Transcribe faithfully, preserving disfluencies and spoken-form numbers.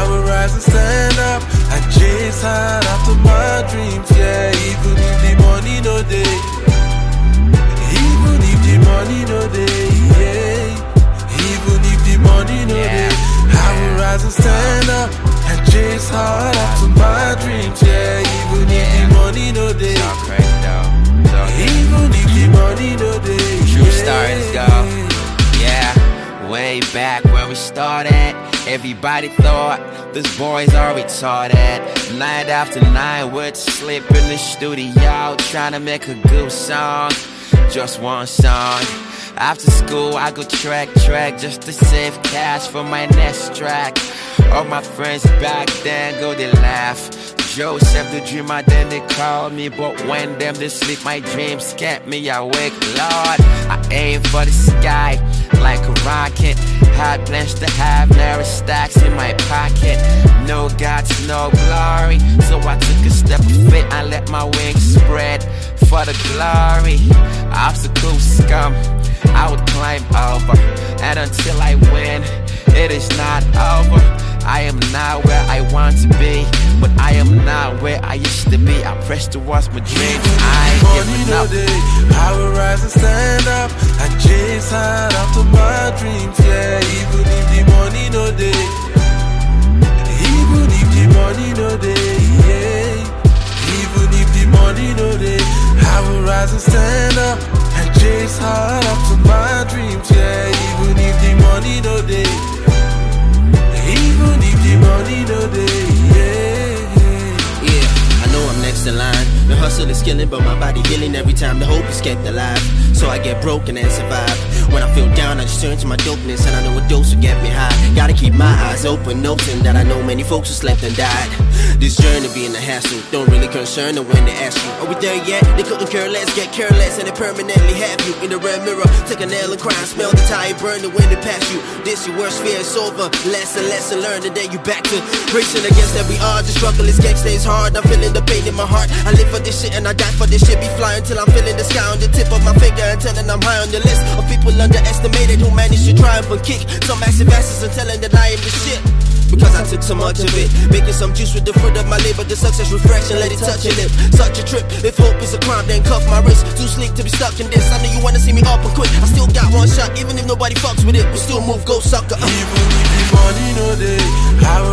I will rise and stand up and chase hard after my dreams, yeah. Even if the money no day, even if the money no day, yeah. Even if the money no day, I will rise and stand up and chase hard after my dreams, yeah. Even if the money no day, even if the money no day, true stars go. Yeah, way back when we started, everybody thought these boys are retarded. Night after night, we'd sleep in the studio, trying to make a good song, just one song. After school, I go track, track, just to save cash for my next track. All my friends back then go, they laugh. Joseph the dreamer, then they call me, but when them they sleep, my dreams kept me awake. Lord, I aim for the sky like a rocket. Had plans to have narrow stacks in my pocket. No gods, no glory, so I took a step of faith and let my wings spread for the glory. Obstacles come, I would climb over, and until I win, it is not over. I am not where I want to be, but I am not where I used to be. I press towards my dreams, I ain't giving up. I will rise and stand up and chase hard after my dreams, yeah. Even if the money no day, even if the money no day, yeah. Even if the money no day, I will rise and stand up and chase hard after my dreams, yeah. Even if the money no day, even if the money no day, yeah. Yeah, I know I'm next in line. The hustle is killing, but my body healing every time the hope is kept alive. So I get broken and survive. When I feel down, I just turn to my dopeness, and I know a dose will get me high. Gotta keep my eyes open, noting that I know many folks who slept and died. This journey being a hassle, don't really concern them when they ask you, are we there yet? They couldn't care less, get careless, and they permanently have you in the red mirror. Take a nail and cry and smell the tire burning when they pass you. This your worst fear, it's over. Lesson, lesson learned, and then you back to racing against every odds. The struggle is gangsta, it's hard. I'm feeling the pain in my heart. I live for this shit and I die for this shit. Be flying till I'm feeling the sky on the tip of my finger, and telling I'm high on the list of people underestimated who managed to triumph and kick some massive asses and telling that I am the shit. Because I took so much of it, making some juice with the fruit of my labor. The success refresh and let it touch your lip. Such a trip, if hope is a crime, then cuff my wrist. Too sleek to be stuck in this. I know you wanna see me up and quit. I still got one shot, even if nobody fucks with it. We still move, go sucker. uh. Even if the money no day, I will